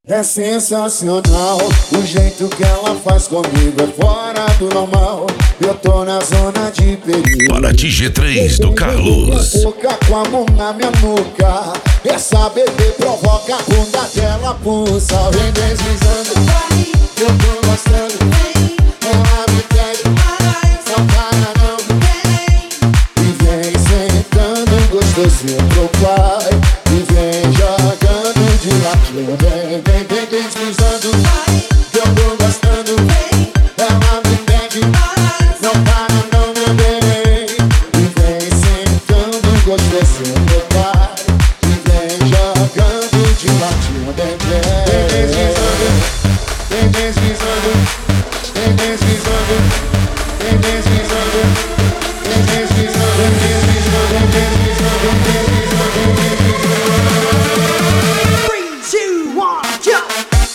É sensacional, o jeito que ela faz comigo é fora do normal. Eu tô na zona de perigo. Para G3 do Carlos. Boca com a mão na minha nuca. Essa bebê provoca a bunda dela pulsa. Vem deslizando, eu tô gostando. Ela me pede, não para não. E vem sentando gostosinho pro pai. E vem jogando de ladinho. Vem deslizando, que eu tô gostando. Ela me pede, não para não, meu bem. E vem sentando gostosinho pro pai. E vem jogando de ladinho. Vem deslizando, vem deslizando, vem deslizando, vem deslizando, vem deslizando, vem deslizando, vem deslizando, vem deslizando, vem deslizando. 3, 2, 1, jump!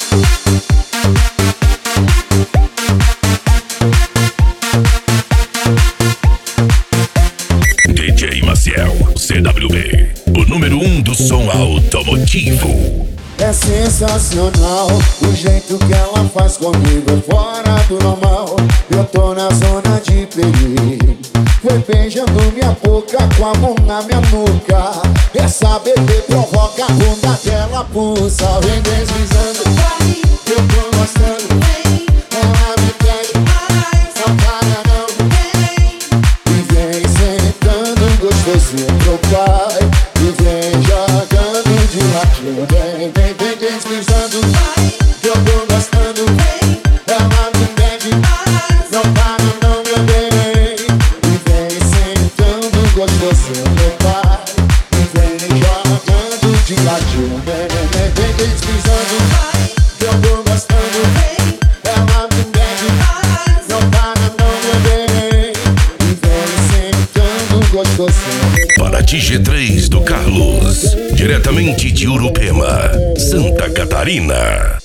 DJ Maciel, CWB, o número 1 do som automotivo. É sensacional, o jeito que ela faz comigo é fora do normal. Eu tô na zona de perigo. Foi beijando minha boca com a mão na minha nuca. Essa bebê provoca a bunda dela pulsa. Vem deslizando, eu tô gostando. Ela me pede, não para não. E vem sentando gostosinho pro pai. E vem jogando de ladinho. Vem deslizando, que eu tô gostando. Ela me pede, não para não, meu bem. E vem sentando gostosinho pro pai. E vem jogando de ladinho. Vem deslizando, que eu tô gostando. Ela me pede, não para não, meu bem. E vem sentando gostosinho. Para G3 do Carlos, diretamente de Urupema, Santa Catarina.